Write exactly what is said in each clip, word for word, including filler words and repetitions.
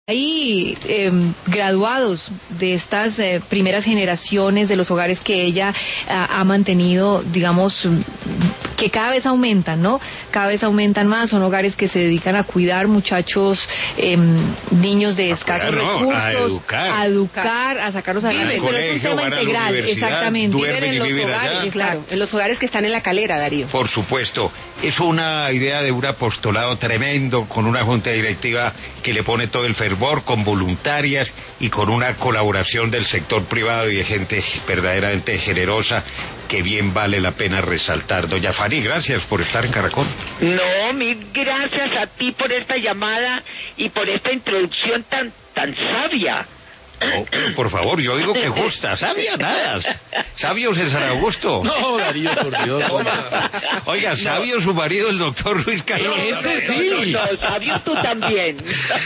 Hay eh, graduados de estas eh, primeras generaciones de los hogares que ella ha, ha mantenido, digamos, que cada vez aumentan, ¿no? Cada vez aumentan más, son hogares que se dedican a cuidar muchachos, eh, niños de escasos cuidar, no, recursos, a educar. a educar, a sacarlos adelante, pero es un tema integral, exactamente. Viven en los hogares, allá. claro, en los hogares que están en la calera, Darío. Por supuesto, es una idea de un apostolado tremendo, con una junta directiva que le pone todo el fervor, con voluntarias y con una colaboración del sector privado y de gente verdaderamente generosa que bien vale la pena resaltar. Doña Fanny, gracias por estar en Caracol. No, mil gracias a ti por esta llamada y por esta introducción tan tan sabia. Oh, por favor, yo digo que justa, sabia nada. Sabios en San Augusto. No, Darío, por Dios. Oiga, no. Sabio su marido, el doctor Luis Carlos. Ese sí. No, no, no, sabio tú también.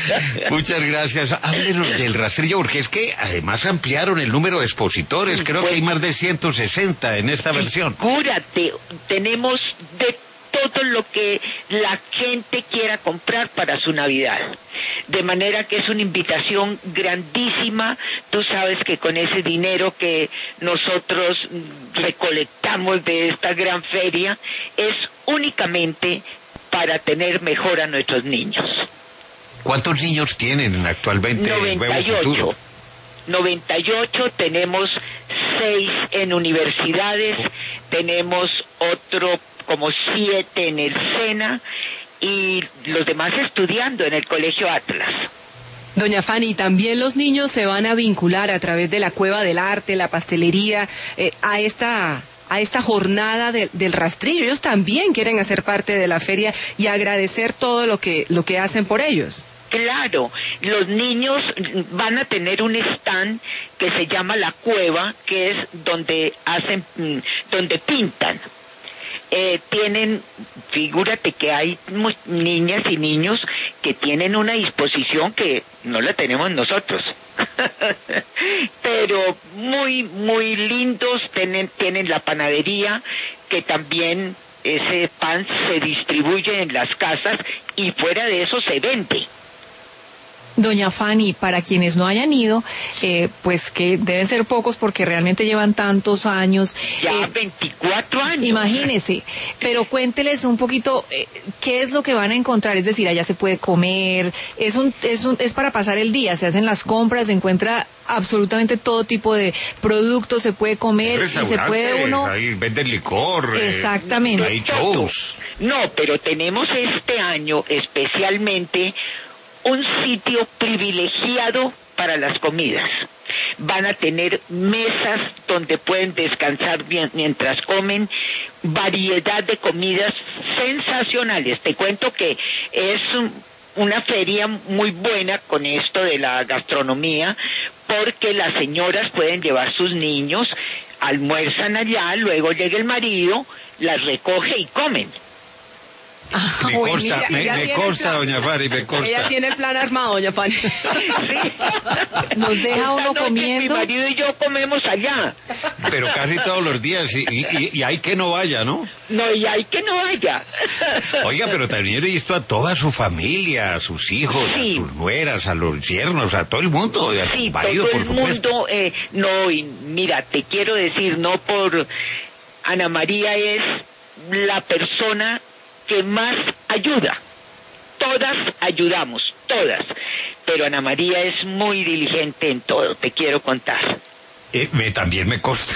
Muchas gracias. Háblenos del rastrillo, porque es que además ampliaron el número de expositores. Creo que hay más de ciento sesenta en esta versión. Figúrate, tenemos de todo lo que la gente quiera comprar para su Navidad. De manera que es una invitación grandísima. Tú sabes que con ese dinero que nosotros recolectamos de esta gran feria es únicamente para tener mejor a nuestros niños. ¿Cuántos niños tienen actualmente el Nuevo Futuro? noventa y ocho, tenemos seis en universidades, tenemos otro como siete en el SENA y los demás estudiando en el Colegio Atlas. Doña Fanny, también los niños se van a vincular a través de la Cueva del Arte, la pastelería, eh, a esta... a esta jornada de, del rastrillo. Ellos también quieren hacer parte de la feria y agradecer todo lo que lo que hacen por ellos. Claro, los niños van a tener un stand que se llama La Cueva, que es donde hacen, donde pintan. Eh, tienen, figúrate que hay niñas y niños que tienen una disposición que no la tenemos nosotros. Pero muy, muy lindos, tienen, tienen la panadería, que también ese pan se distribuye en las casas y fuera de eso se vende. Doña Fanny, para quienes no hayan ido, eh, pues que deben ser pocos porque realmente llevan tantos años. Ya eh, veinticuatro años. Imagínese, pero cuénteles un poquito eh, qué es lo que van a encontrar, es decir, allá se puede comer, es un, es un, es para pasar el día, se hacen las compras, se encuentra absolutamente todo tipo de productos, se puede comer y se puede uno. Ahí venden licor. Exactamente. Eh, hay shows. No, pero tenemos este año especialmente un sitio privilegiado para las comidas. Van a tener mesas donde pueden descansar bien mientras comen, variedad de comidas sensacionales. Te cuento que es una feria muy buena con esto de la gastronomía, porque las señoras pueden llevar sus niños, almuerzan allá, luego llega el marido, las recoge y comen. Ah, me bueno, consta, mira, me, me consta, doña Fanny, me consta. Ella tiene el plan armado, doña Fanny. Sí. Nos deja uno Esta noche comiendo. Mi marido y yo comemos allá. Pero casi todos los días, y, y, y hay que no vaya, ¿no? No, y hay que no vaya. Oiga, pero también he visto a toda su familia, a sus hijos, Sí. a sus nueras, a los yernos, a todo el mundo, a Sí, su marido, todo por el supuesto. mundo, eh, no, y mira, te quiero decir, no por Ana María es la persona que más ayuda. Todas ayudamos, todas. Pero Ana María es muy diligente en todo, te quiero contar. Eh, me, también me consta.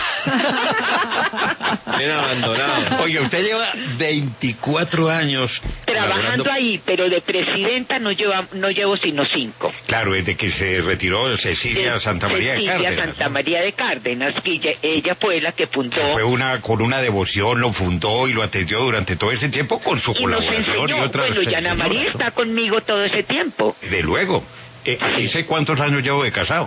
Bien abandonado. Oiga, usted lleva veinticuatro años Trabajando elaborando- ahí, pero de presidenta no, lleva, no llevo sino cinco. Claro, desde que se retiró Cecilia De Santa María de Cecilia Cárdenas. Santa ¿no? María de Cárdenas, que ella, ella fue la que fundó. Que fue una con una devoción, lo fundó y lo atendió durante todo ese tiempo con su y nos colaboración enseñó. y otras. Bueno, y Ana señoras, María ¿no? está conmigo todo ese tiempo. De luego. Eh, ¿Y sé cuántos años llevo de casado?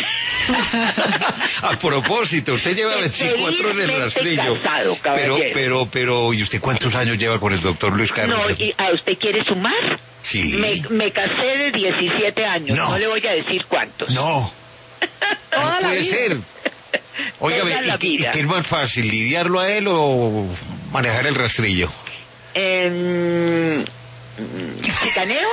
A propósito, usted lleva veinticuatro en el Felizmente rastrillo. casado, pero, caballero. pero, pero, ¿y usted cuántos años lleva con el doctor Luis Carlos? No, ¿y a usted quiere sumar? Sí. Me, me casé de diecisiete años, No. no, le voy a decir cuántos. No, no Toda la puede vida. ser. Óigame, Toda la ¿y, y vida. qué es más fácil, lidiarlo a él o manejar el rastrillo? Eh, ¿Chicaneo?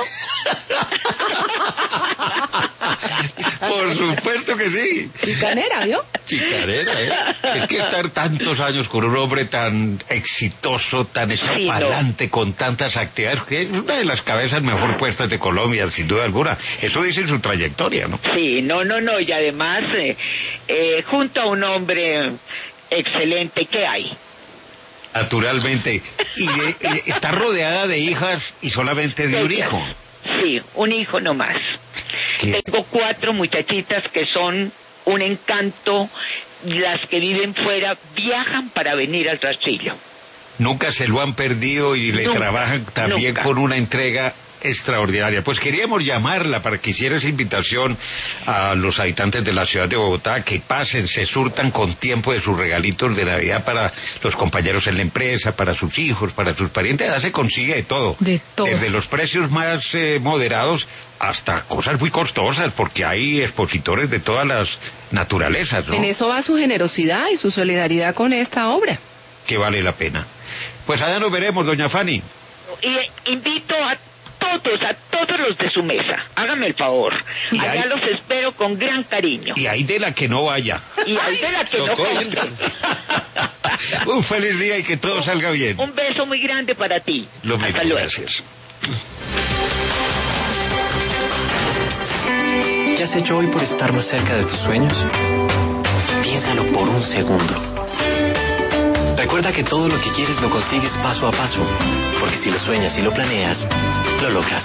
Por supuesto que sí. Chicanera, ¿vio? Chicanera, ¿eh? Es que estar tantos años con un hombre tan exitoso, tan echado Sí, para no. adelante, con tantas actividades, que es una de las cabezas mejor puestas de Colombia, sin duda alguna. Eso dice en su trayectoria, ¿no? Sí, no, no, no, y además, eh, eh, junto a un hombre excelente, ¿qué hay? Naturalmente. Y de- eh, está rodeada de hijas y solamente de un Ellas. hijo. Sí, un hijo nomás. ¿Qué? Tengo cuatro muchachitas que son un encanto. Las que viven fuera viajan para venir al rastrillo. Nunca se lo han perdido y le Nunca, trabajan también nunca. con una entrega extraordinaria. Pues queríamos llamarla para que hiciera esa invitación a los habitantes de la ciudad de Bogotá, que pasen, se surtan con tiempo de sus regalitos de Navidad para los compañeros en la empresa, para sus hijos, para sus parientes. Ya se consigue de todo. De todo. Desde los precios más eh, moderados hasta cosas muy costosas, porque hay expositores de todas las naturalezas, ¿no? En eso va su generosidad y su solidaridad con esta obra. Que vale la pena. Pues allá nos veremos, doña Fanny. Y eh, invito a todos, a todos los de su mesa. Hágame el favor. Y Allá ahí- los espero con gran cariño. Y hay de la que no vaya. Y hay de la que no Tocó. compre. Un feliz día y que todo salga bien. Un beso muy grande para ti. Lo mismo, Hasta luego. gracias. ¿Qué has hecho hoy por estar más cerca de tus sueños? Piénsalo por un segundo. Recuerda que todo lo que quieres lo consigues paso a paso, porque si lo sueñas y lo planeas, lo logras.